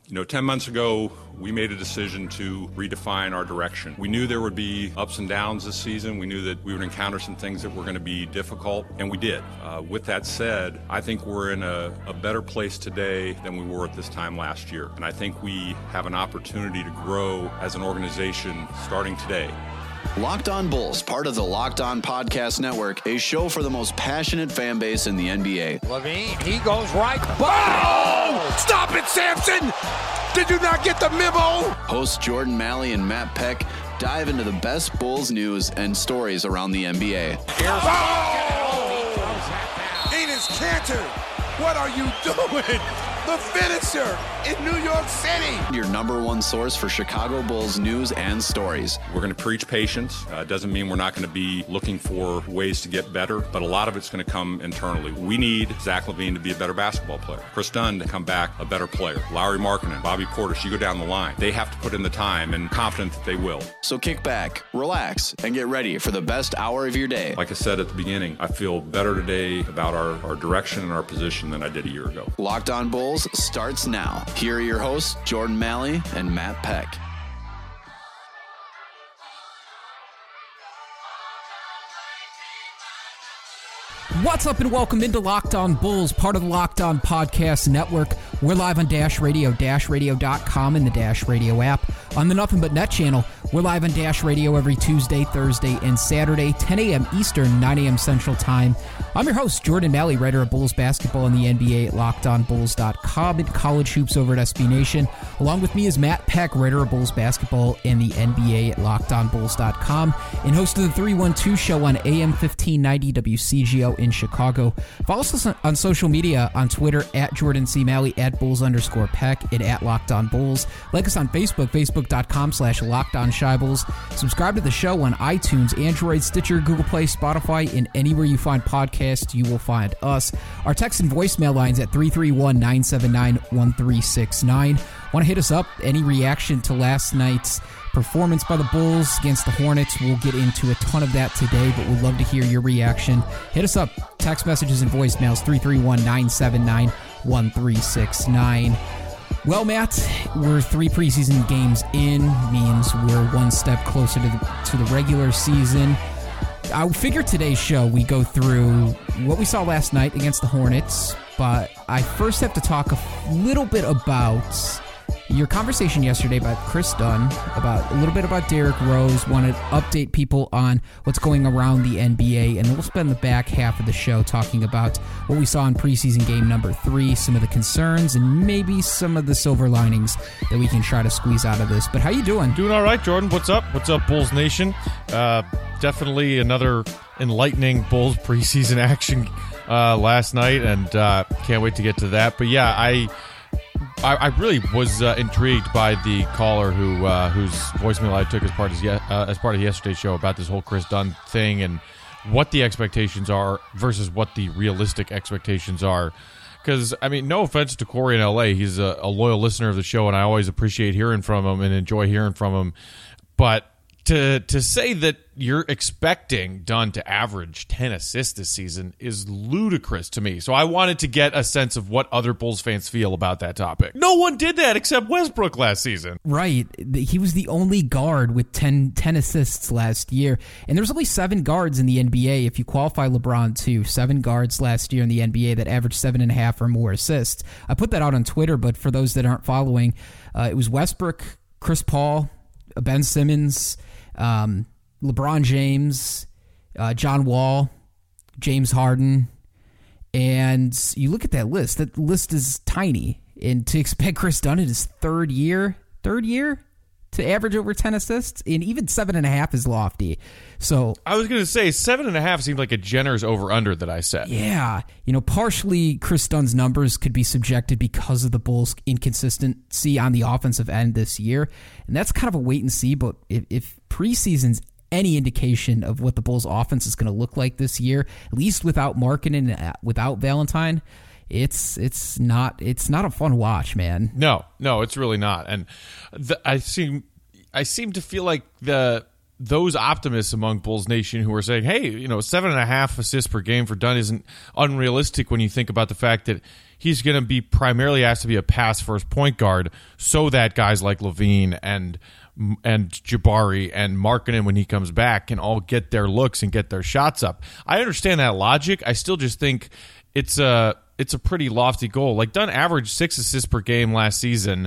10 months ago, we made a decision to redefine our direction. We knew there would be ups and downs this season. We knew that we would encounter some things that were going to be difficult, and we did. With that said, I think we're in a better place today than we were at this time last year. And I think we have an opportunity to grow as an organization starting today. Locked On Bulls, part of the Locked On Podcast Network, a show for the most passionate fan base in the NBA. LaVine, he goes right. Oh! Stop it, Samson! Did you not get the memo? Hosts Jordan Malley and Matt Peck dive into the best Bulls news and stories around the NBA. Enes Kanter, what are you doing? The finisher in New York City. Your number one source for Chicago Bulls news and stories. We're going to preach patience. Doesn't mean we're not going to be looking for ways to get better, but a lot of it's going to come internally. We need Zach LaVine to be a better basketball player. Chris Dunn to come back a better player. Lauri Markkanen, Bobby Portis, you go down the line. They have to put in the time, and confident that they will. So kick back, relax, and get ready for the best hour of your day. Like I said at the beginning, I feel better today about our direction and our position than I did a year ago. Locked On Bulls starts now. Here are your hosts, Jordan Malley and Matt Peck. What's up and welcome into Locked On Bulls, part of the Locked On Podcast Network. We're live on Dash Radio, dashradio.com, and the Dash Radio app. On the Nothing But Net channel, we're live on Dash Radio every Tuesday, Thursday, and Saturday, 10 a.m. Eastern, 9 a.m. Central Time. I'm your host, Jordan Malley, writer of Bulls basketball in the NBA at LockedOnBulls.com and College Hoops over at SB Nation. Along with me is Matt Peck, writer of Bulls basketball in the NBA at LockedOnBulls.com and host of the 312 show on AM 1590 WCGO in Chicago. Follow us on social media on Twitter at Jordan C. Malley, at Bulls_Peck, and at Locked On Bulls. Like us on Facebook, Facebook.com/LockedOnShyBulls. Subscribe to the show on iTunes, Android, Stitcher, Google Play, Spotify, and anywhere you find podcasts, you will find us. Our text and voicemail lines at 331-979-1369. Want to hit us up? Any reaction to last night's performance by the Bulls against the Hornets? We'll get into a ton of that today, but we'd love to hear your reaction. Hit us up. Text messages and voicemails, 331-979-1369. Well, Matt, we're 3 preseason games in, means we're one step closer to the regular season. I figure today's show we go through what we saw last night against the Hornets, but I first have to talk a little bit about your conversation yesterday about Chris Dunn, a little bit about Derrick Rose. Want to update people on what's going around the NBA, and then we'll spend the back half of the show talking about what we saw in preseason game number 3, some of the concerns, and maybe some of the silver linings that we can try to squeeze out of this. But how you doing? Doing all right, Jordan. What's up? What's up, Bulls Nation? Definitely another enlightening Bulls preseason action last night, and can't wait to get to that. But yeah, I really was intrigued by the caller whose voicemail I took as part of yesterday's show about this whole Chris Dunn thing and what the expectations are versus what the realistic expectations are. Because, I mean, no offense to Corey in L.A., he's a loyal listener of the show, and I always appreciate hearing from him and enjoy hearing from him. But to say that you're expecting Dunn to average 10 assists this season is ludicrous to me. So I wanted to get a sense of what other Bulls fans feel about that topic. No one did that except Westbrook last season. Right. He was the only guard with 10 assists last year. And there's only 7 guards in the NBA, if you qualify LeBron too. 7 guards last year in the NBA that averaged 7.5 or more assists. I put that out on Twitter, but for those that aren't following, it was Westbrook, Chris Paul, Ben Simmons, LeBron James, John Wall, James Harden, and you look at that list is tiny. And to expect Chris Dunn in his third year to average over 10 assists, and even 7.5 is lofty. So I was going to say 7.5 seemed like a generous over-under that I set. Yeah. Partially Chris Dunn's numbers could be subjected because of the Bulls' inconsistency on the offensive end this year. And that's kind of a wait and see, but if preseason's any indication of what the Bulls' offense is going to look like this year, at least without Markkanen and without Valentine, it's not a fun watch, man. No, it's really not. And I seem to feel like those optimists among Bulls Nation who are saying, hey, 7.5 assists per game for Dunn isn't unrealistic when you think about the fact that he's going to be primarily asked to be a pass-first point guard so that guys like LaVine and Jabari and Markkanen, when he comes back, can all get their looks and get their shots up. I understand that logic. I still just think it's a pretty lofty goal. Like, Dunn averaged 6 assists per game last season,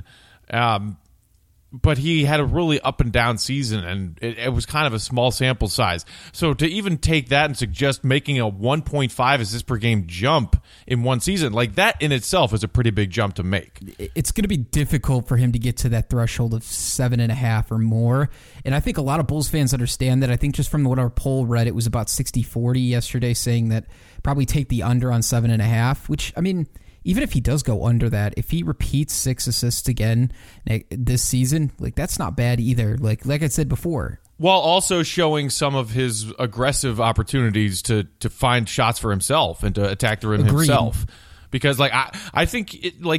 but he had a really up and down season, and it was kind of a small sample size. So to even take that and suggest making a 1.5 assists per game jump in one season, like that in itself is a pretty big jump to make. It's going to be difficult for him to get to that threshold of 7.5 or more. And I think a lot of Bulls fans understand that. I think just from what our poll read, it was about 60-40 yesterday, saying that probably take the under on 7.5, which, I mean, even if he does go under that, if he repeats 6 assists again this season, like, that's not bad either. Like I said before. While also showing some of his aggressive opportunities to find shots for himself and to attack the rim himself. Because, like, I think,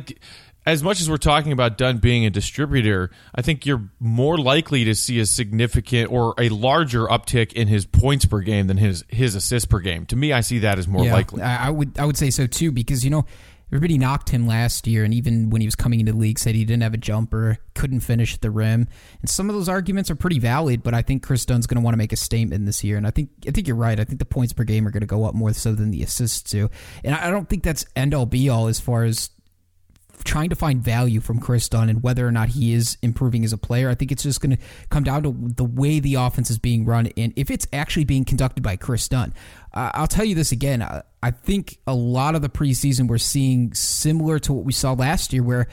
as much as we're talking about Dunn being a distributor, I think you're more likely to see a significant or a larger uptick in his points per game than his assists per game. To me, I see that as more likely. I would say so too, because, everybody knocked him last year, and even when he was coming into the league, said he didn't have a jumper, couldn't finish at the rim. And some of those arguments are pretty valid, but I think Chris Dunn's going to want to make a statement this year. And I think you're right. I think the points per game are going to go up more so than the assists do. And I don't think that's end-all be-all as far as trying to find value from Chris Dunn and whether or not he is improving as a player. I think it's just going to come down to the way the offense is being run and if it's actually being conducted by Chris Dunn. I'll tell you this again. I think a lot of the preseason we're seeing similar to what we saw last year where,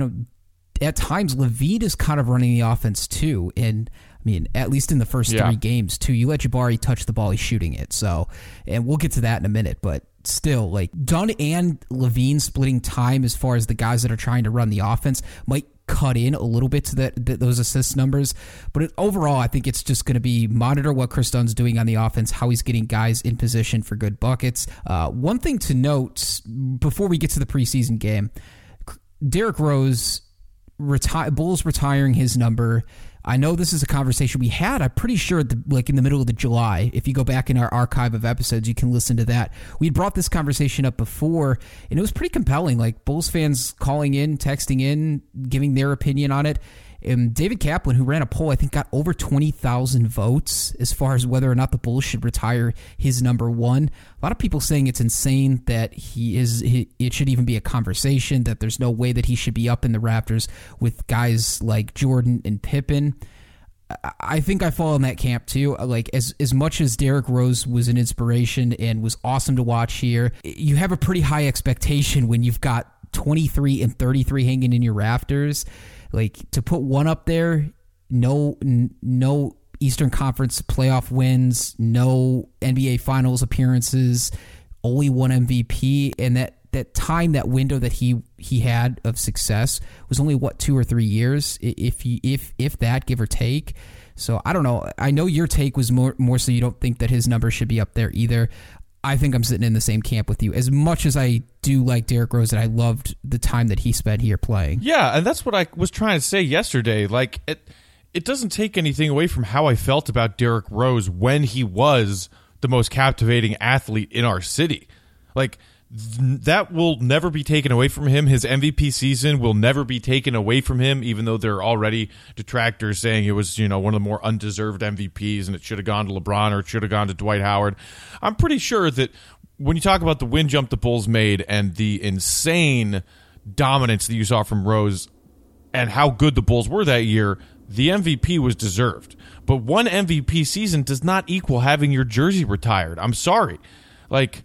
at times LaVine is kind of running the offense too. And I mean, at least in the first 3 games too, you let Jabari touch the ball, he's shooting it. So, and we'll get to that in a minute, but still, like, Dunn and LaVine splitting time as far as the guys that are trying to run the offense might cut in a little bit to those assist numbers. But overall, I think it's just going to be monitor what Chris Dunn's doing on the offense, how he's getting guys in position for good buckets. One thing to note before we get to the preseason game, Derrick Rose, Bulls retiring his number. I know this is a conversation we had, I'm pretty sure, in the middle of July. If you go back in our archive of episodes, you can listen to that. We brought this conversation up before, and it was pretty compelling. Like, Bulls fans calling in, texting in, giving their opinion on it. And David Kaplan, who ran a poll, I think got over 20,000 votes as far as whether or not the Bulls should retire his number one. A lot of people saying it's insane that it should even be a conversation, that there's no way that he should be up in the rafters with guys like Jordan and Pippen. I think I fall in that camp too. Like, as much as Derrick Rose was an inspiration and was awesome to watch here, you have a pretty high expectation when you've got 23 and 33 hanging in your rafters. Like, to put one up there, no Eastern Conference playoff wins, no NBA Finals appearances, only one MVP, and that time, that window that he had of success was only 2 or 3 years, if that, give or take. So I don't know. I know your take was more so you don't think that his number should be up there either. I think I'm sitting in the same camp with you. As much as I do like Derrick Rose, and I loved the time that he spent here playing. Yeah, and that's what I was trying to say yesterday. Like, it doesn't take anything away from how I felt about Derrick Rose when he was the most captivating athlete in our city. Like, that will never be taken away from him. His MVP season will never be taken away from him, even though there are already detractors saying it was, one of the more undeserved MVPs and it should have gone to LeBron or it should have gone to Dwight Howard. I'm pretty sure that when you talk about the win jump the Bulls made and the insane dominance that you saw from Rose and how good the Bulls were that year, the MVP was deserved. But one MVP season does not equal having your jersey retired. I'm sorry. Like,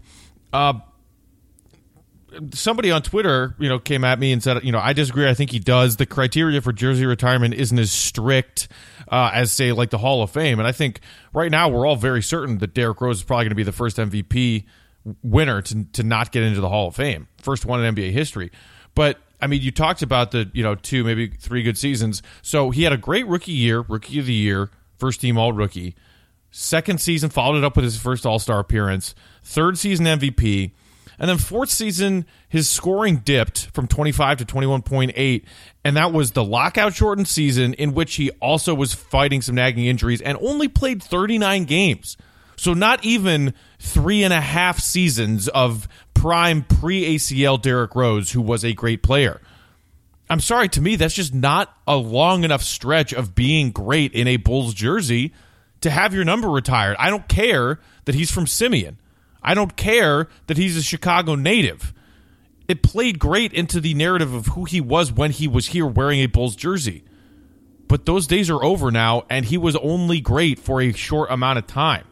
somebody on Twitter, came at me and said, I disagree. I think he does. The criteria for jersey retirement isn't as strict as, say, like the Hall of Fame. And I think right now we're all very certain that Derrick Rose is probably going to be the first MVP winner to not get into the Hall of Fame. First one in NBA history. But, I mean, you talked about the, 2, maybe 3 good seasons. So he had a great rookie of the year, first team all-rookie. Second season, followed it up with his first All-Star appearance. Third season MVP. And then fourth season, his scoring dipped from 25 to 21.8, and that was the lockout-shortened season in which he also was fighting some nagging injuries and only played 39 games. So not even 3.5 seasons of prime pre-ACL Derrick Rose, who was a great player. I'm sorry, to me, that's just not a long enough stretch of being great in a Bulls jersey to have your number retired. I don't care that he's from Simeon. I don't care that he's a Chicago native. It played great into the narrative of who he was when he was here wearing a Bulls jersey. But those days are over now, and he was only great for a short amount of time.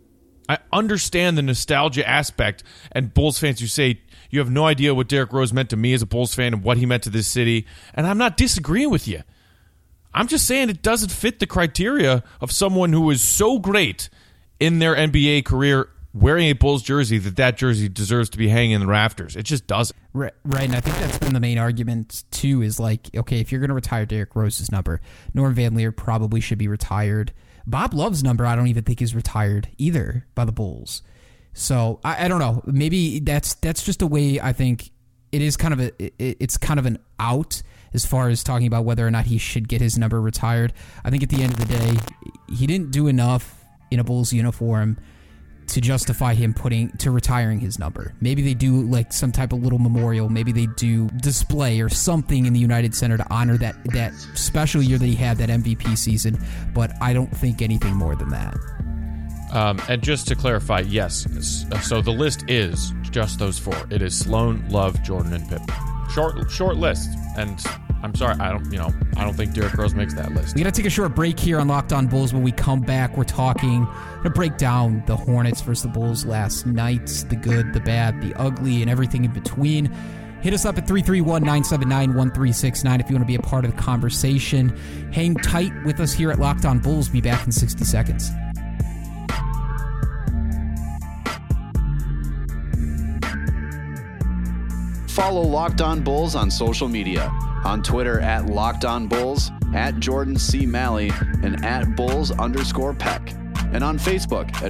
I understand the nostalgia aspect, and Bulls fans who say, you have no idea what Derrick Rose meant to me as a Bulls fan and what he meant to this city, and I'm not disagreeing with you. I'm just saying it doesn't fit the criteria of someone who is so great in their NBA career wearing a Bulls jersey that jersey deserves to be hanging in the rafters. It just doesn't. Right, and I think that's been the main argument, too, is like, okay, if you're going to retire Derrick Rose's number, Norm Van Leer probably should be retired. Bob Love's number, I don't even think is retired either by the Bulls. So I don't know. Maybe that's just a way. I think it is kind of it's kind of an out as far as talking about whether or not he should get his number retired. I think at the end of the day, he didn't do enough in a Bulls uniform to justify him retiring his number. Maybe they do like some type of little memorial. Maybe they do display or something in the United Center to honor that special year that he had, that MVP season. But I don't think anything more than that. And just to clarify, yes. So the list is just those four. It is Sloan, Love, Jordan, and Pippen. Short list. And I'm sorry, I don't think Derrick Rose makes that list. We got to take a short break here on Locked On Bulls. When we come back, we're going to break down the Hornets versus the Bulls last night, the good, the bad, the ugly, and everything in between. Hit us up at 331-979-1369 if you want to be a part of the conversation. Hang tight with us here at Locked On Bulls. Be back in 60 seconds. Follow Locked On Bulls on social media. On Twitter at Locked On Bulls, at Jordan C. Malley, and at Bulls_Peck. And on Facebook at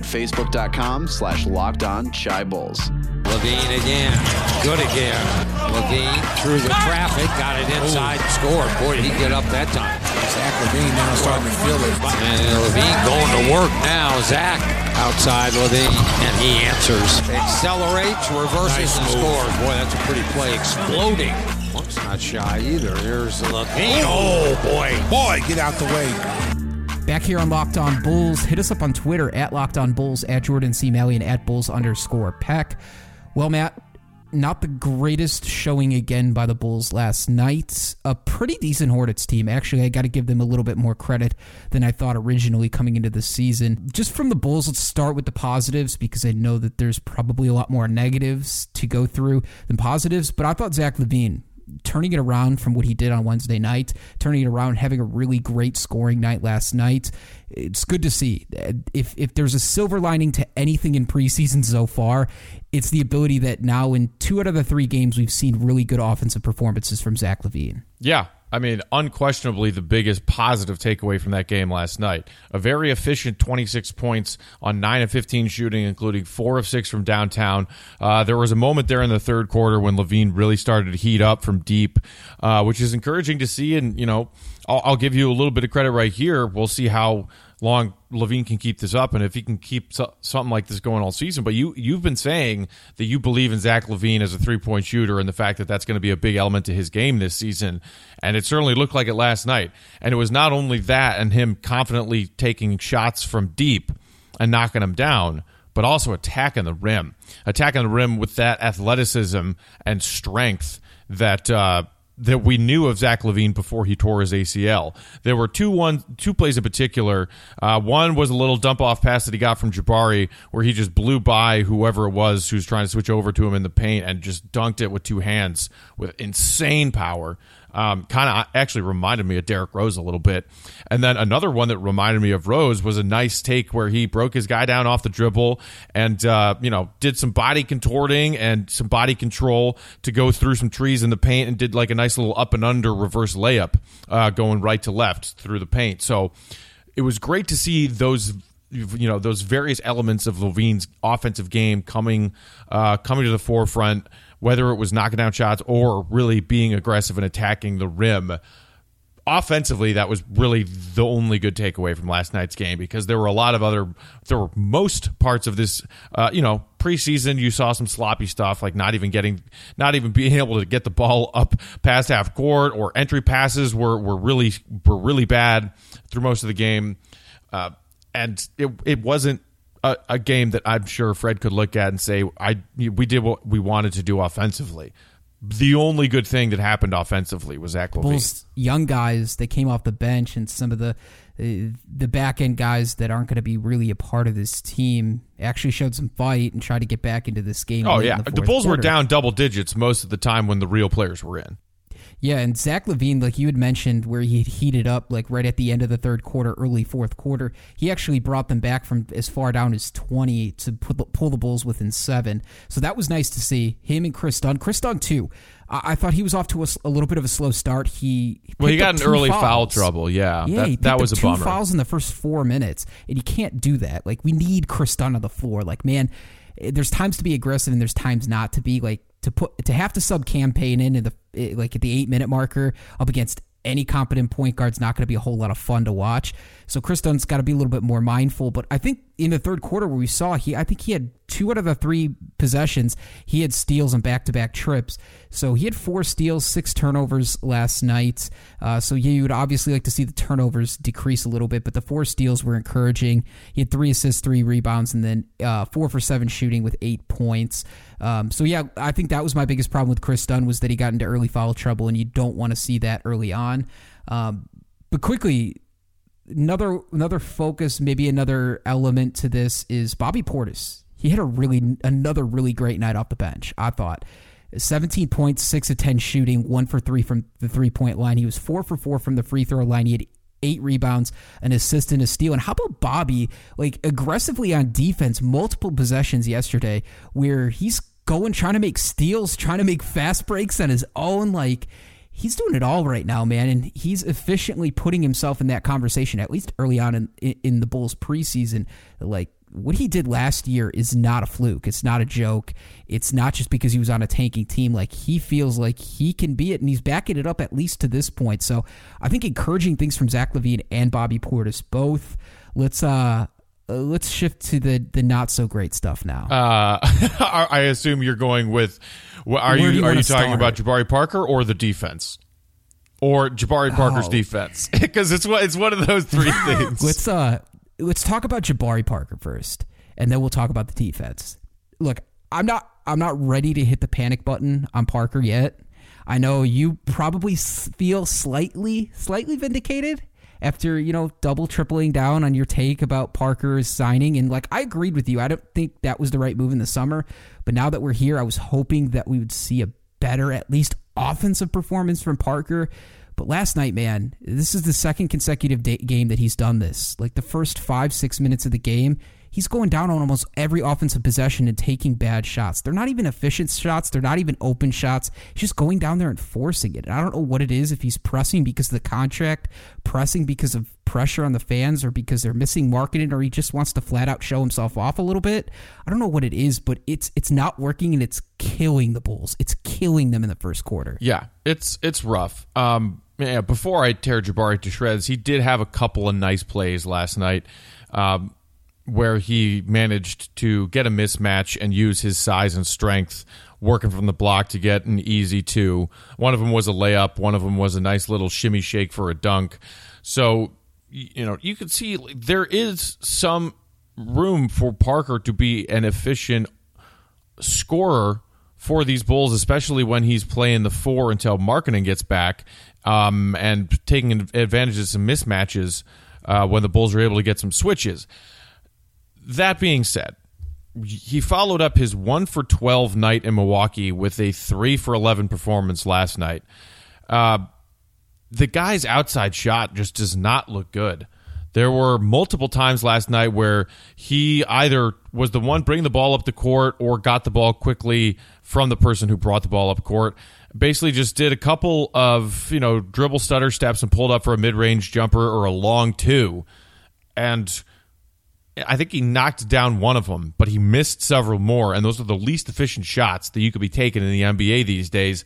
Facebook.com/LockedOnChiBulls. LaVine again. Good again. LaVine through the traffic, got it inside, scored. Boy, did he get up that time. Zach LaVine now starting to feel it. And LaVine going to work now. Zach outside LaVine, and he answers. Accelerates, reverses, and scores. Boy, that's a pretty play. Exploding. Monk's not shy either. Here's LaVine. Oh, boy. Boy, get out the way. Back here on Locked On Bulls. Hit us up on Twitter at Locked On Bulls, at Jordan C. Malley, and at Bulls_Peck. Well, Matt, not the greatest showing again by the Bulls last night. A pretty decent Hornets team. Actually, I got to give them a little bit more credit than I thought originally coming into the season. Just from the Bulls, let's start with the positives because I know that there's probably a lot more negatives to go through than positives. But I thought Zach LaVine, turning it around from what he did on Wednesday night, turning it around, having a really great scoring night last night. It's good to see. If there's a silver lining to anything in preseason so far, it's the ability that now in 2 out of the 3 games we've seen really good offensive performances from Zach LaVine. Yeah. I mean, unquestionably the biggest positive takeaway from that game last night. A very efficient 26 points on 9 of 15 shooting, including 4 of 6 from downtown. There was a moment there in the third quarter when LaVine really started to heat up from deep, which is encouraging to see. And, I'll give you a little bit of credit right here. We'll see how long LaVine can keep this up and if he can keep something like this going all season. But you've been saying that you believe in Zach LaVine as a three-point shooter and the fact that that's going to be a big element to his game this season. And it certainly looked like it last night. And it was not only that and him confidently taking shots from deep and knocking them down, but also attacking the rim. Attacking the rim with that athleticism and strength that we knew of Zach LaVine before he tore his ACL. There were two plays in particular. One was a little dump-off pass that he got from Jabari where he just blew by whoever it was who's trying to switch over to him in the paint and just dunked it with 2 hands with insane power. Kind of actually reminded me of Derrick Rose a little bit. And then another one that reminded me of Rose was a nice take where he broke his guy down off the dribble and, did some body contorting and some body control to go through some trees in the paint and did like a nice little up and under reverse layup going right to left through the paint. So it was great to see those those various elements of Levine's offensive game coming to the forefront, whether it was knocking down shots or really being aggressive and attacking the rim. Offensively, that was really the only good takeaway from last night's game, because there were most parts of this, preseason, you saw some sloppy stuff, like not even being able to get the ball up past half court, or entry passes were really bad through most of the game. And it wasn't a game that I'm sure Fred could look at and say, we did what we wanted to do offensively. The only good thing that happened offensively was Zach LaVine. Bulls young guys that came off the bench, and some of the back end guys that aren't going to be really a part of this team actually showed some fight and tried to get back into this game. Oh yeah, the Bulls were quarter. down double digits most of the time when the real players were in. Yeah, and Zach LaVine, like you had mentioned, where he heated up like right at the end of the third quarter, early fourth quarter, he actually brought them back from as far down as 20 to pull the Bulls within 7. So that was nice to see. Him and Chris Dunn. Chris Dunn, too. I thought he was off to a little bit of a slow start. He got an early foul trouble. Yeah, that was a bummer. 2 fouls in the first 4 minutes, and you can't do that. Like, we need Chris Dunn on the floor. Like, man, there's times to be aggressive and there's times not to be. Like, to have to sub campaign in at the 8-minute marker up against any competent point guard's not going to be a whole lot of fun to watch. So Chris Dunn's got to be a little bit more mindful. But I think in the third quarter where we saw, I think he had 2 out of the 3 possessions, he had steals on back-to-back trips. So he had 4 steals, 6 turnovers last night. So you would obviously like to see the turnovers decrease a little bit, but the 4 steals were encouraging. He had 3 assists, 3 rebounds, and then 4 for 7 shooting with 8 points. So yeah, I think that was my biggest problem with Chris Dunn, was that he got into early foul trouble, and you don't want to see that early on. But quickly, another focus, maybe another element to this is Bobby Portis. He had another really great night off the bench, I thought. 17 points, 6 of 10 shooting, 1 for 3 from the 3-point line. He was 4 for 4 from the free throw line. He had 8 rebounds, an assist, and a steal. And how about Bobby, like, aggressively on defense, multiple possessions yesterday where he's trying to make steals, trying to make fast breaks on his own. Like, he's doing it all right now, man, and he's efficiently putting himself in that conversation, at least early on in the Bulls preseason. Like, what he did last year is not a fluke. It's not a joke. It's not just because he was on a tanking team. Like, he feels like he can be it, and he's backing it up at least to this point. So I think encouraging things from Zach LaVine and Bobby Portis both. Let's shift to the not so great stuff now. I assume you're going with. Are you talking about Jabari Parker or the defense, or Jabari Parker's defense? Because it's one of those 3 things. Let's talk about Jabari Parker first, and then we'll talk about the defense. Look, I'm not ready to hit the panic button on Parker yet. I know you probably feel slightly vindicated after, tripling down on your take about Parker's signing. And like, I agreed with you. I don't think that was the right move in the summer. But now that we're here, I was hoping that we would see a better, at least offensive performance from Parker. But last night, man, this is the second consecutive game that he's done this. Like, the first 5-6 minutes of the game, he's going down on almost every offensive possession and taking bad shots. They're not even efficient shots. They're not even open shots. He's just going down there and forcing it. And I don't know what it is, if he's pressing because of the contract, pressing because of pressure on the fans, or because they're missing marketing, or he just wants to flat out show himself off a little bit. I don't know what it is, but it's not working, and it's killing the Bulls. It's killing them in the first quarter. Yeah, it's rough. Before I tear Jabari to shreds, he did have a couple of nice plays last night. Where he managed to get a mismatch and use his size and strength working from the block to get an easy 2. One of them was a layup. One of them was a nice little shimmy shake for a dunk. So, you could see there is some room for Parker to be an efficient scorer for these Bulls, especially when he's playing the 4 until Markkanen gets back, and taking advantage of some mismatches when the Bulls are able to get some switches. That being said, he followed up his 1 for 12 night in Milwaukee with a 3 for 11 performance last night. The guy's outside shot just does not look good. There were multiple times last night where he either was the one bringing the ball up the court or got the ball quickly from the person who brought the ball up court. Basically just did a couple of, dribble stutter steps and pulled up for a mid-range jumper or a long 2. And I think he knocked down one of them, but he missed several more, and those are the least efficient shots that you could be taking in the NBA these days.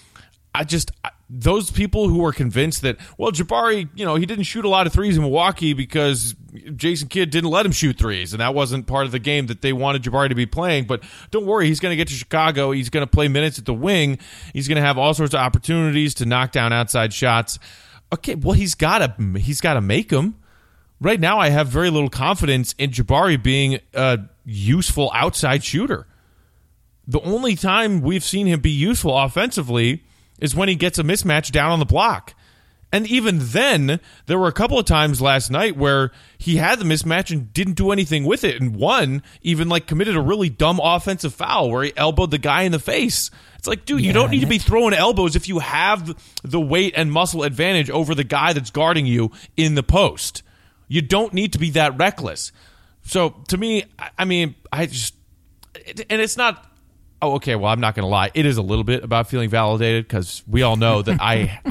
Those people who are convinced that, well, Jabari, he didn't shoot a lot of threes in Milwaukee because Jason Kidd didn't let him shoot threes, and that wasn't part of the game that they wanted Jabari to be playing. But don't worry, he's going to get to Chicago. He's going to play minutes at the wing. He's going to have all sorts of opportunities to knock down outside shots. Okay, well, he's got to make them. Right now, I have very little confidence in Jabari being a useful outside shooter. The only time we've seen him be useful offensively is when he gets a mismatch down on the block. And even then, there were a couple of times last night where he had the mismatch and didn't do anything with it. And one even committed a really dumb offensive foul where he elbowed the guy in the face. It's like, dude, you don't need to be throwing elbows if you have the weight and muscle advantage over the guy that's guarding you in the post. You don't need to be that reckless. So to me, and it's not. Oh, okay. Well, I'm not going to lie. It is a little bit about feeling validated because we all know that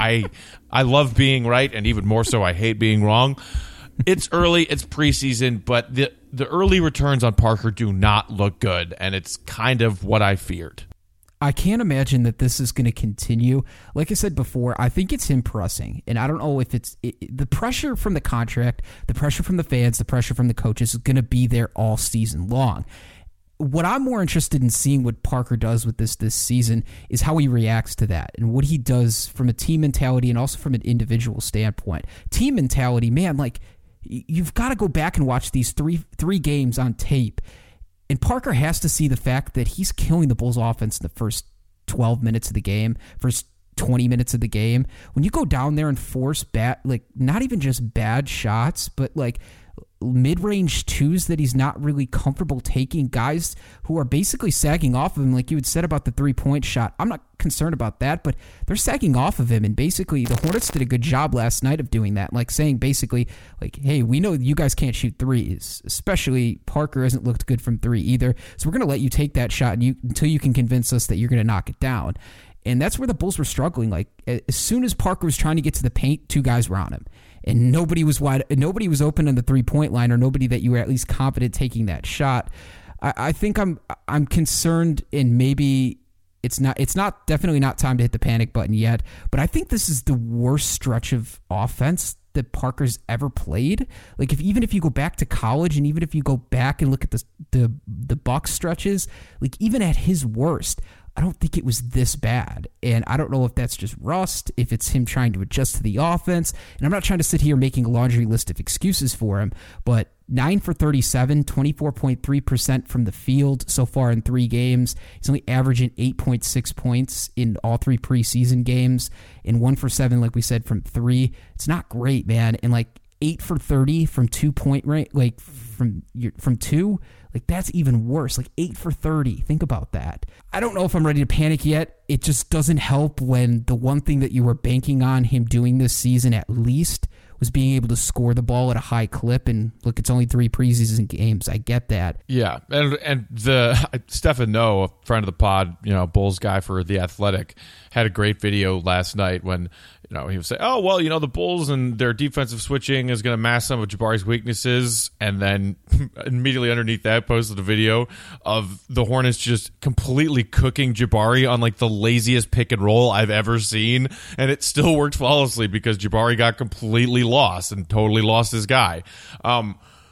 I love being right, and even more so, I hate being wrong. It's early, it's preseason, but the early returns on Parker do not look good, and it's kind of what I feared. I can't imagine that this is going to continue. Like I said before, I think it's him pressing, and I don't know if the pressure from the contract, the pressure from the fans, the pressure from the coaches is going to be there all season long. What I'm more interested in seeing what Parker does with this season is how he reacts to that and what he does from a team mentality and also from an individual standpoint. Team mentality, man, you've got to go back and watch these three games on tape. And Parker has to see the fact that he's killing the Bulls offense in the first 12 minutes of the game, first 20 minutes of the game. When you go down there and force not even just bad shots, but mid-range twos that he's not really comfortable taking, guys who are basically sagging off of him, like you had said about the three-point shot. I'm not concerned about that, but they're sagging off of him, and basically the Hornets did a good job last night of doing that, saying basically, hey, we know you guys can't shoot threes, especially Parker hasn't looked good from three either, so we're going to let you take that shot until you can convince us that you're going to knock it down. And that's where the Bulls were struggling. As soon as Parker was trying to get to the paint, two guys were on him. And nobody was open on the three-point line, or nobody that you were at least confident taking that shot. I think I'm concerned, and maybe it's definitely not time to hit the panic button yet. But I think this is the worst stretch of offense that Parker's ever played. Even if you go back to college, and even if you go back and look at the Bucks stretches, even at his worst, I don't think it was this bad. And I don't know if that's just rust, if it's him trying to adjust to the offense. And I'm not trying to sit here making a laundry list of excuses for him, but 9 for 37, 24.3% from the field so far in 3 games. He's only averaging 8.6 points in all 3 preseason games, and 1 for 7, like we said, from 3. It's not great, man. And 8 for 30 from 2-point range, from 2. That's even worse. 8 for 30. Think about that. I don't know if I'm ready to panic yet. It just doesn't help when the one thing that you were banking on him doing this season at least was being able to score the ball at a high clip. And look, it's only 3 preseason games. I get that. Yeah. And Stefan Noe, a friend of the pod, Bulls guy for The Athletic, had a great video last night when, he would say, oh, well, the Bulls and their defensive switching is going to mask some of Jabari's weaknesses. And then immediately underneath that posted a video of the Hornets just completely cooking Jabari on the laziest pick and roll I've ever seen. And it still worked flawlessly because Jabari got completely lost and totally lost his guy. The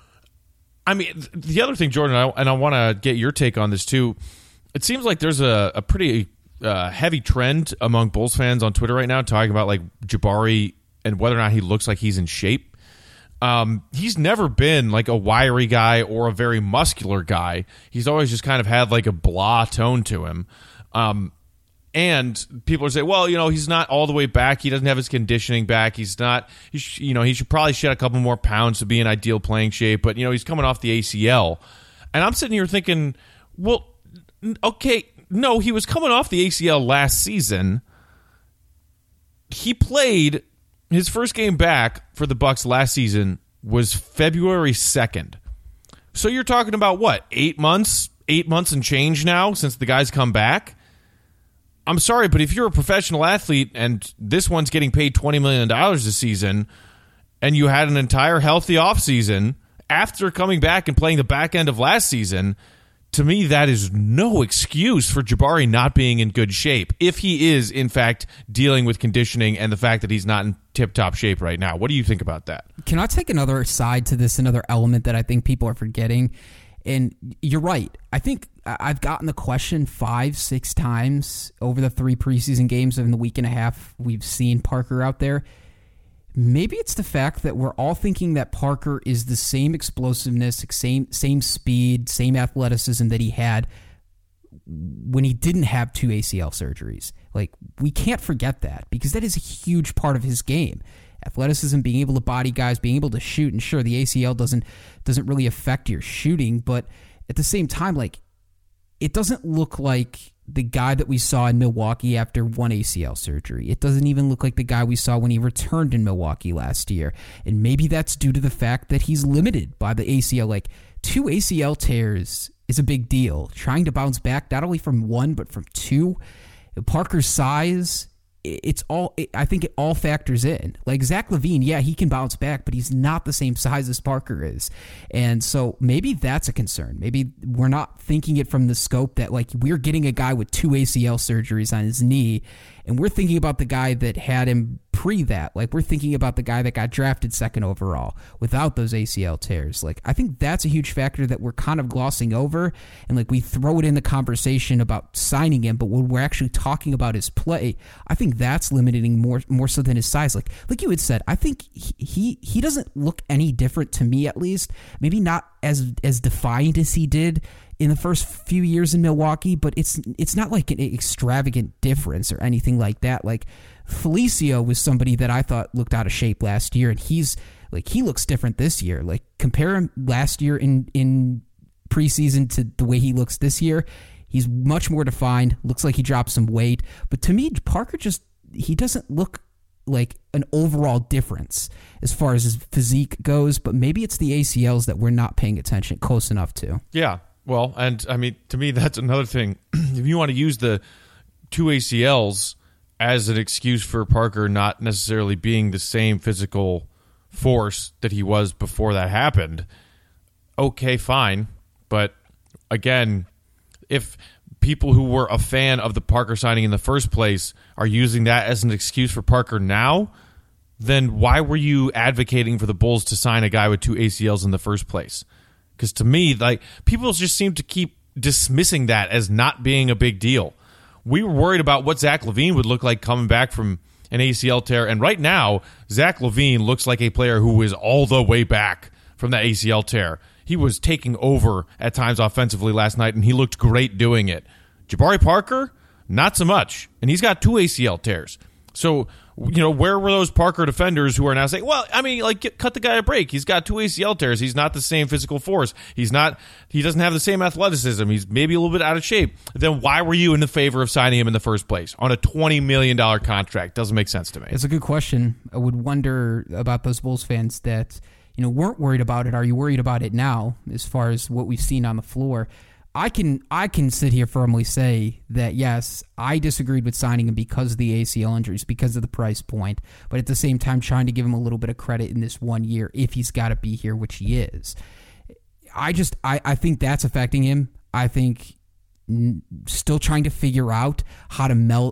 other thing, Jordan, and I want to get your take on this too. It seems like there's a pretty heavy trend among Bulls fans on Twitter right now talking about Jabari and whether or not he looks like he's in shape. He's never been a wiry guy or a very muscular guy. He's always just kind of had a blah tone to him. And people are saying, well, he's not all the way back. He doesn't have his conditioning back. He should probably shed a couple more pounds to be in ideal playing shape. But, he's coming off the ACL. And I'm sitting here thinking, well, okay, no, he was coming off the ACL last season. He played his first game back for the Bucks last season was February 2nd. So you're talking about what, 8 months? 8 months and change now since the guy's come back? I'm sorry, but if you're a professional athlete and this one's getting paid $20 million this season and you had an entire healthy offseason after coming back and playing the back end of last season, to me, that is no excuse for Jabari not being in good shape if he is, in fact, dealing with conditioning and the fact that he's not in tip-top shape right now. What do you think about that? Can I take another side to this, another element that I think people are forgetting? And you're right. I think I've gotten the question 5-6 times over the 3 preseason games in the week and a half we've seen Parker out there. Maybe it's the fact that we're all thinking that Parker is the same explosiveness, same speed, same athleticism that he had when he didn't have 2 ACL surgeries. Like, we can't forget that because that is a huge part of his game. Athleticism, being able to body guys, being able to shoot, and sure, the ACL doesn't really affect your shooting, but at the same time, like, it doesn't look like the guy that we saw in Milwaukee after 1 ACL surgery. It doesn't even look like the guy we saw when he returned in Milwaukee last year. And maybe that's due to the fact that he's limited by the ACL. Like, 2 ACL tears is a big deal. Trying to bounce back not only from 1 but from 2. Parker's size, I think it all factors in. Like Zach LaVine, yeah, he can bounce back, but he's not the same size as Parker is. And so maybe that's a concern. Maybe we're not thinking it from the scope that, like, we're getting a guy with 2 ACL surgeries on his knee, and we're thinking about the guy that had him pre that. Like, we're thinking about the guy that got drafted 2nd overall without those ACL tears. Like, I think that's a huge factor that we're kind of glossing over, and like we throw it in the conversation about signing him, but when we're actually talking about his play, I think that's limiting more so than his size. Like you had said, I think he doesn't look any different to me, at least. Maybe not as defined as he did in the first few years in Milwaukee, but it's not like an extravagant difference or anything like that. Like, Felicio was somebody that I thought looked out of shape last year, and he looks different this year. Like, compare him last year in preseason to the way he looks this year. He's much more defined, looks like he dropped some weight. But to me, Parker he doesn't look like an overall difference as far as his physique goes, but maybe it's the ACLs that we're not paying attention close enough to. Yeah. Well, and I mean, to me, that's another thing. If you want to use the 2 ACLs as an excuse for Parker not necessarily being the same physical force that he was before that happened, okay, fine. But again, if people who were a fan of the Parker signing in the first place are using that as an excuse for Parker now, then why were you advocating for the Bulls to sign a guy with 2 ACLs in the first place? Because to me, like, people just seem to keep dismissing that as not being a big deal. We were worried about what Zach LaVine would look like coming back from an ACL tear, and right now, Zach LaVine looks like a player who is all the way back from that ACL tear. He was taking over at times offensively last night, and he looked great doing it. Jabari Parker, not so much, and he's got 2 ACL tears. So, you know, where were those Parker defenders who are now saying, well, I mean, like, cut the guy a break. He's got 2 ACL tears. He's not the same physical force. He doesn't have the same athleticism. He's maybe a little bit out of shape. Then why were you in the favor of signing him in the first place on a $20 million contract? Doesn't make sense to me. It's a good question. I would wonder about those Bulls fans that, you know, weren't worried about it. Are you worried about it now as far as what we've seen on the floor? I can sit here firmly say that, yes, I disagreed with signing him because of the ACL injuries, because of the price point, but at the same time trying to give him a little bit of credit in this 1 year if he's got to be here, which he is. I think that's affecting him. I think still trying to figure out how to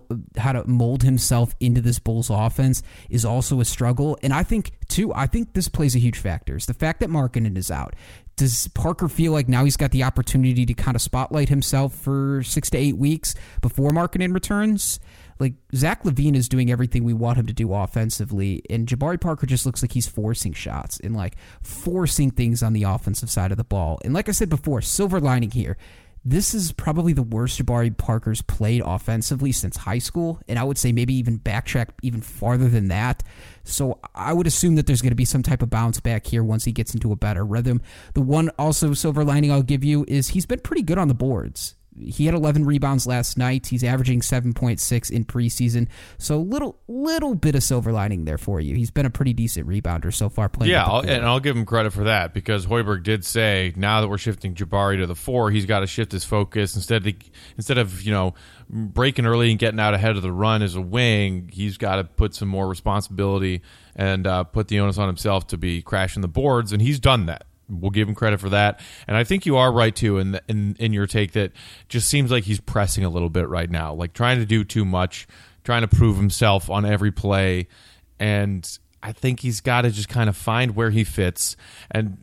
mold himself into this Bulls offense is also a struggle. And I think this plays a huge factor. It's the fact that Markkanen is out. Does Parker feel like now he's got the opportunity to kind of spotlight himself for 6 to 8 weeks before Markkanen returns? Like, Zach LaVine is doing everything we want him to do offensively, and Jabari Parker just looks like he's forcing shots and, like, forcing things on the offensive side of the ball. And like I said before, silver lining here, this is probably the worst Jabari Parker's played offensively since high school, and I would say maybe even backtrack even farther than that. So I would assume that there's going to be some type of bounce back here once he gets into a better rhythm. The one also silver lining I'll give you is he's been pretty good on the boards. He had 11 rebounds last night. He's averaging 7.6 in preseason. So little bit of silver lining there for you. He's been a pretty decent rebounder so far playing. Yeah, and I'll give him credit for that because Hoiberg did say now that we're shifting Jabari to the 4, he's got to shift his focus instead of breaking early and getting out ahead of the run as a wing. He's got to put some more responsibility and put the onus on himself to be crashing the boards, and he's done that. we'll give him credit for that. And I think you are right too in your take that just seems like he's pressing a little bit right now, like trying to do too much, trying to prove himself on every play. And I think he's got to just kind of find where he fits, and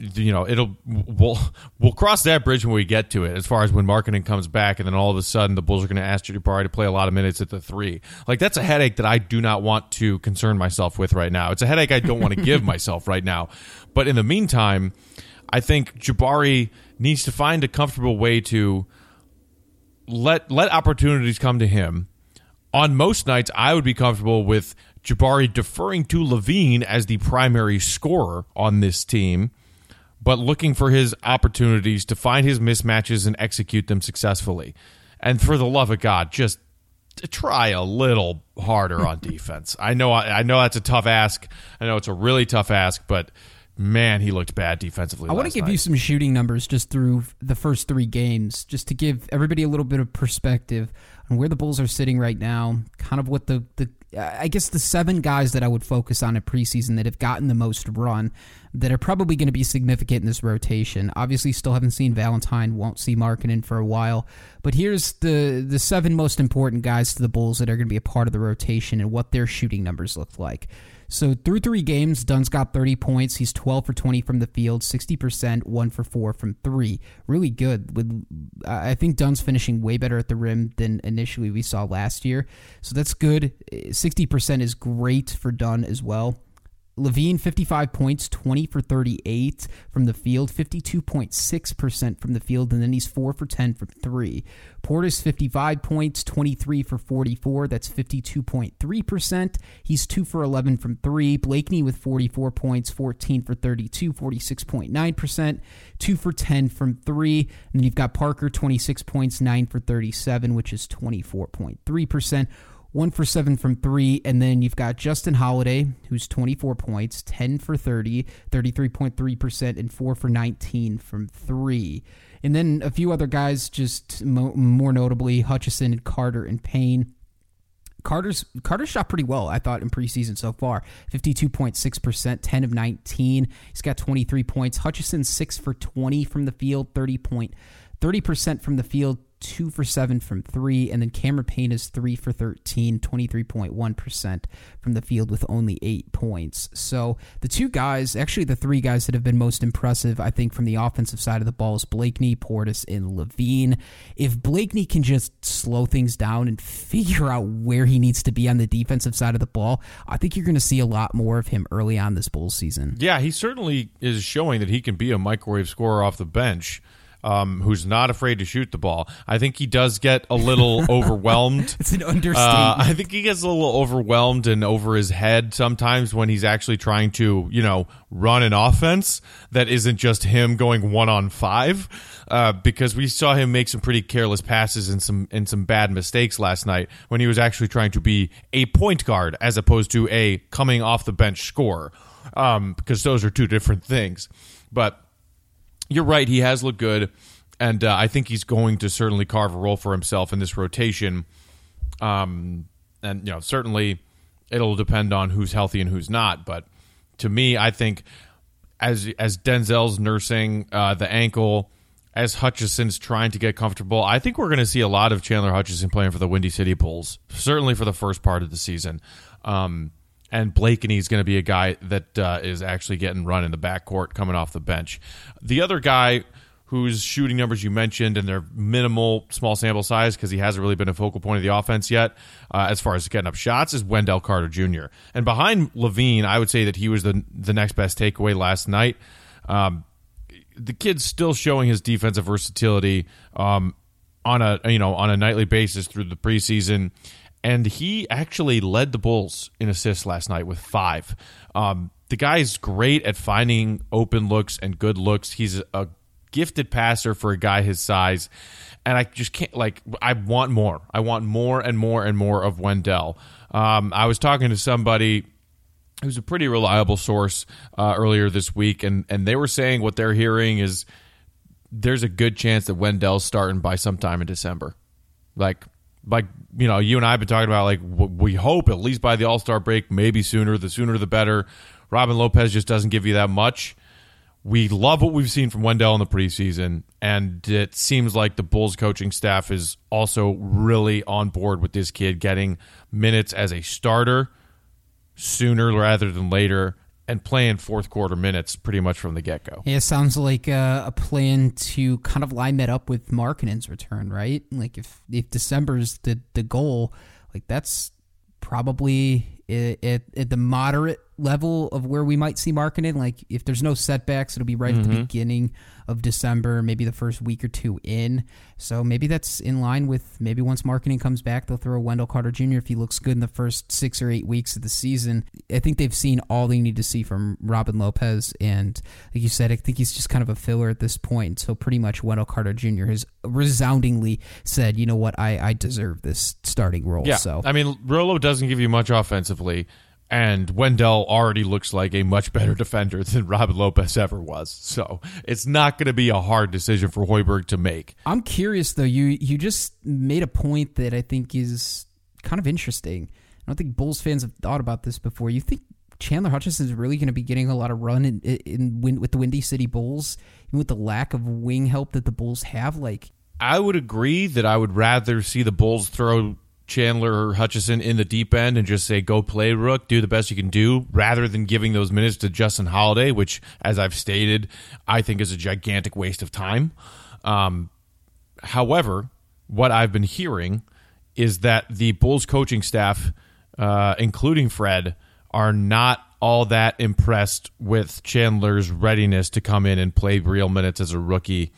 we'll cross that bridge when we get to it. As far as when Markkanen comes back, and then all of a sudden the Bulls are going to ask Jabari to play a lot of minutes at the 3. Like, that's a headache that I do not want to concern myself with right now. It's a headache I don't want to give myself right now. But in the meantime, I think Jabari needs to find a comfortable way to let opportunities come to him. On most nights, I would be comfortable with Jabari deferring to LaVine as the primary scorer on this team, but looking for his opportunities to find his mismatches and execute them successfully. And for the love of God, just try a little harder on defense. I know that's a tough ask. I know it's a really tough ask, but man, he looked bad defensively. I want to give you some shooting numbers just through the first 3 games, just to give everybody a little bit of perspective on where the Bulls are sitting right now, kind of what I guess the 7 guys that I would focus on in preseason that have gotten the most run, that are probably going to be significant in this rotation. Obviously, still haven't seen Valentine, won't see Markkanen for a while. But here's the 7 most important guys to the Bulls that are going to be a part of the rotation and what their shooting numbers look like. So through 3 games, Dunn's got 30 points. He's 12 for 20 from the field, 60%, 1 for 4 from 3. Really good. I think Dunn's finishing way better at the rim than initially we saw last year. So that's good. 60% is great for Dunn as well. LaVine, 55 points, 20 for 38 from the field, 52.6% from the field, and then he's 4 for 10 from 3. Portis, 55 points, 23 for 44. That's 52.3%. He's 2 for 11 from 3. Blakeney with 44 points, 14 for 32, 46.9%. 2 for 10 from 3. And then you've got Parker, 26 points, 9 for 37, which is 24.3%. 1 for 7 from 3, and then you've got Justin Holiday, who's 24 points, 10 for 30, 33.3%, and 4 for 19 from 3. And then a few other guys, just more notably, Hutchison, Carter, and Payne. Carter shot pretty well, I thought, in preseason so far. 52.6%, 10 of 19. He's got 23 points. Hutchison, 6 for 20 from the field, 30% from the field, 2 for 7 from 3, and then Cameron Payne is 3 for 13, 23.1% from the field with only 8 points. So the 2 guys, actually the 3 guys that have been most impressive, I think, from the offensive side of the ball is Blakeney, Portis, and LaVine. If Blakeney can just slow things down and figure out where he needs to be on the defensive side of the ball, I think you're going to see a lot more of him early on this Bulls season. Yeah, he certainly is showing that he can be a microwave scorer off the bench. Who's not afraid to shoot the ball. I think he does get a little overwhelmed. It's an understatement. I think he gets a little overwhelmed and over his head sometimes when he's actually trying to, run an offense that isn't just him going 1-on-5. Because we saw him make some pretty careless passes and some bad mistakes last night when he was actually trying to be a point guard as opposed to a coming off the bench scorer. Because those are 2 different things. But you're right, he has looked good, and I think he's going to certainly carve a role for himself in this rotation. And certainly it'll depend on who's healthy and who's not. But to me, I think as Denzel's nursing the ankle, as Hutchison's trying to get comfortable, I think we're going to see a lot of Chandler Hutchison playing for the Windy City Bulls, certainly for the first part of the season. And Blakeney is going to be a guy that is actually getting run in the backcourt coming off the bench. The other guy whose shooting numbers you mentioned, and they're minimal, small sample size because he hasn't really been a focal point of the offense yet as far as getting up shots, is Wendell Carter Jr. And behind LaVine, I would say that he was the next best takeaway last night. The kid's still showing his defensive versatility on a nightly basis through the preseason. And he actually led the Bulls in assists last night with 5. The guy is great at finding open looks and good looks. He's a gifted passer for a guy his size. And I just can't, I want more. I want more and more and more of Wendell. I was talking to somebody who's a pretty reliable source earlier this week, and they were saying what they're hearing is there's a good chance that Wendell's starting by sometime in December. You and I have been talking about, we hope at least by the All-Star break, maybe sooner. The sooner the better. Robin Lopez just doesn't give you that much. we love what we've seen from Wendell in the preseason, and it seems like the Bulls coaching staff is also really on board with this kid getting minutes as a starter sooner rather than later and playing fourth quarter minutes pretty much from the get-go. Yeah, it sounds like a plan to kind of line that up with Markkanen's return, right? Like if December's the goal, like that's probably at the moderate level of where we might see Markkanen. Like if there's no setbacks, it'll be right at the beginning of December, maybe the first week or two in. So maybe that's in line with maybe once Markkanen comes back, they'll throw Wendell Carter Jr. if he looks good in the first 6 or 8 weeks of the season. I think they've seen all they need to see from Robin Lopez, and like you said, I think he's just kind of a filler at this point. So pretty much Wendell Carter Jr. has resoundingly said, you know what, I deserve this starting role. Yeah, so I mean, Rolo doesn't give you much offensively, and Wendell already looks like a much better defender than Robin Lopez ever was. So it's not going to be a hard decision for Hoiberg to make. I'm curious, though. You just made a point that I think is kind of interesting. I don't think Bulls fans have thought about this before. You think Chandler Hutchison is really going to be getting a lot of run with the Windy City Bulls, even with the lack of wing help that the Bulls have? Like, I would agree that I would rather see the Bulls throw Chandler or Hutchison in the deep end and just say, go play, Rook, do the best you can do, rather than giving those minutes to Justin Holiday, which, as I've stated, I think is a gigantic waste of time. However, what I've been hearing is that the Bulls coaching staff, including Fred, are not all that impressed with Chandler's readiness to come in and play real minutes as a rookie.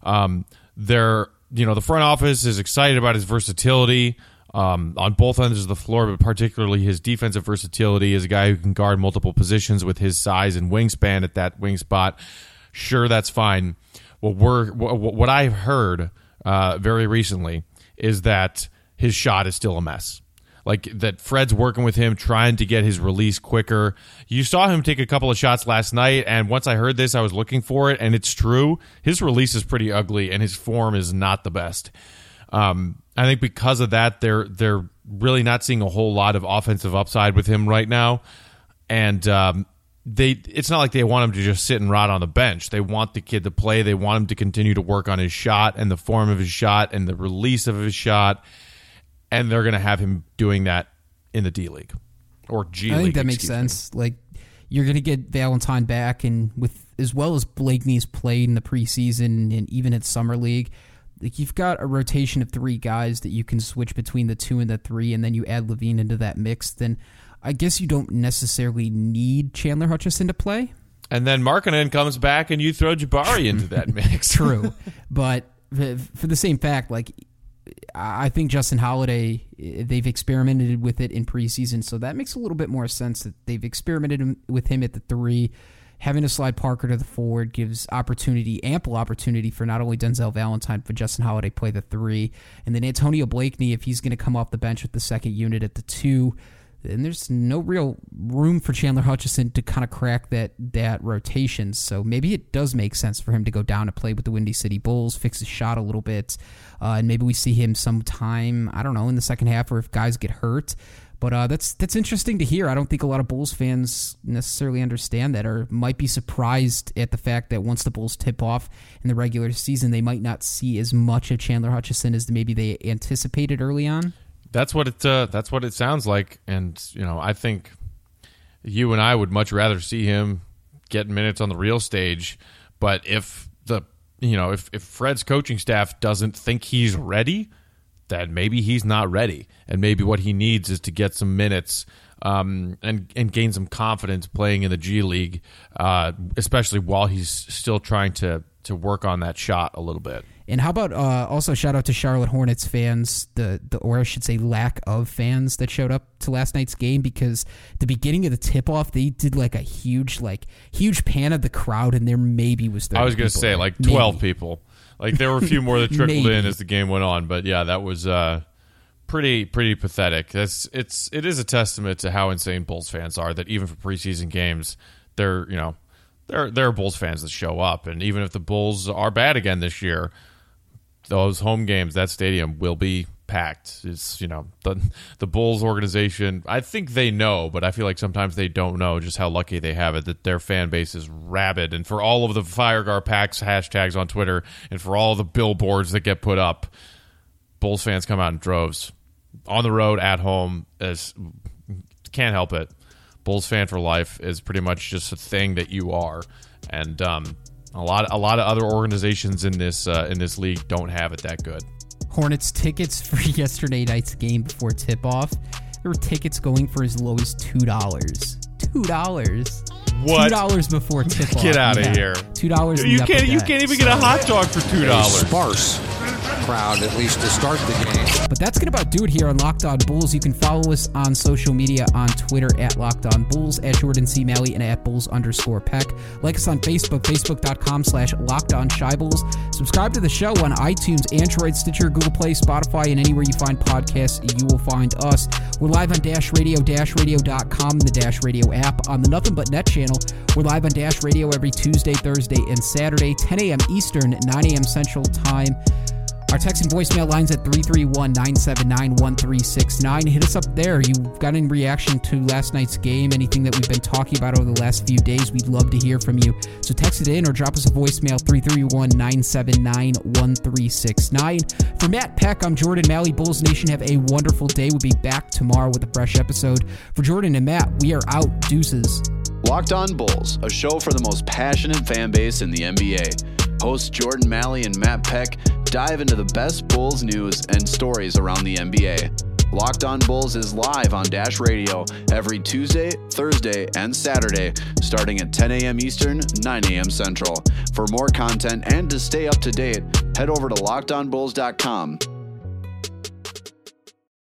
The front office is excited about his versatility on both ends of the floor, but particularly his defensive versatility as a guy who can guard multiple positions with his size and wingspan at that wing spot. Sure, that's fine. What I've heard very recently is that his shot is still a mess. Like that Fred's working with him, trying to get his release quicker. You saw him take a couple of shots last night, and once I heard this, I was looking for it, and it's true. His release is pretty ugly, and his form is not the best. I think because of that, they're really not seeing a whole lot of offensive upside with him right now, and it's not like they want him to just sit and rot on the bench. They want the kid to play. They want him to continue to work on his shot and the form of his shot and the release of his shot. And they're going to have him doing that in the D League or G League. I think that makes sense. Like you're going to get Valentine back, and with as well as Blakeney's played in the preseason and even at Summer League, like you've got a rotation of 3 guys that you can switch between the 2 and the 3, and then you add Levine into that mix. Then I guess you don't necessarily need Chandler Hutchison to play. And then Markkanen comes back, and you throw Jabari into that mix. True, but for the same fact, like. I think Justin Holiday, they've experimented with it in preseason, so that makes a little bit more sense that they've experimented with him at the 3. Having to slide Parker to the forward gives ample opportunity for not only Denzel Valentine, but Justin Holiday play the 3. And then Antonio Blakeney, if he's going to come off the bench with the second unit at the 2, then there's no real room for Chandler Hutchison to kind of crack that rotation. So maybe it does make sense for him to go down and play with the Windy City Bulls, fix his shot a little bit, and maybe we see him sometime, I don't know, in the second half or if guys get hurt. But that's interesting to hear. I don't think a lot of Bulls fans necessarily understand that or might be surprised at the fact that once the Bulls tip off in the regular season, they might not see as much of Chandler Hutchison as maybe they anticipated early on. That's what it sounds like, and I think you and I would much rather see him get minutes on the real stage. But if if Fred's coaching staff doesn't think he's ready, then maybe he's not ready, and maybe what he needs is to get some minutes and gain some confidence playing in the G League, especially while he's still trying to work on that shot a little bit. And how about also shout out to Charlotte Hornets fans, or I should say lack of fans that showed up to last night's game, because at the beginning of the tip-off, they did like a huge pan of the crowd, and there maybe was 30 I was going to say like 12 people. Like there were a few more that trickled in as the game went on, but yeah, that was pretty pathetic. It is a testament to how insane Bulls fans are that even for preseason games, there are Bulls fans that show up, and even if the Bulls are bad again this year, those home games, that stadium will be packed. It's, the Bulls organization, I think they know, but I feel like sometimes they don't know just how lucky they have it, that their fan base is rabid. And for all of the FireGuard Packs hashtags on Twitter and for all the billboards that get put up, Bulls fans come out in droves. On the road, at home, can't help it. Bulls fan for life is pretty much just a thing that you are. And a lot of other organizations in this league don't have it that good. Hornets tickets for yesterday night's game before tip-off, there were tickets going for as low as $2. $2. What? $2 before tip-off. Get out of here. $2. You can't even get a hot dog for $2. Sparse crowd, at least to start the game. But that's going to about do it here on Locked On Bulls. You can follow us on social media on Twitter at Locked On Bulls, at Jordan C. Malley, and at Bulls_Peck. Like us on Facebook, facebook.com/LockedOnShyBulls. Subscribe to the show on iTunes, Android, Stitcher, Google Play, Spotify, and anywhere you find podcasts, you will find us. We're live on Dash Radio, DashRadio.com, and the Dash Radio app. On the Nothing But Net channel, we're live on Dash Radio every Tuesday, Thursday, and Saturday, 10 a.m. Eastern, 9 a.m. Central Time. Our text and voicemail lines at 331-979-1369. Hit us up there. You got any reaction to last night's game, anything that we've been talking about over the last few days, we'd love to hear from you. So text it in or drop us a voicemail, 331-979-1369. For Matt Peck, I'm Jordan Malley. Bulls Nation, have a wonderful day. We'll be back tomorrow with a fresh episode. For Jordan and Matt, we are out. Deuces. Locked On Bulls, a show for the most passionate fan base in the NBA. Hosts Jordan Malley and Matt Peck dive into the best Bulls news and stories around the NBA. Locked On Bulls is live on Dash Radio every Tuesday, Thursday, and Saturday, starting at 10 a.m. Eastern, 9 a.m. Central. For more content and to stay up to date, head over to LockedOnBulls.com.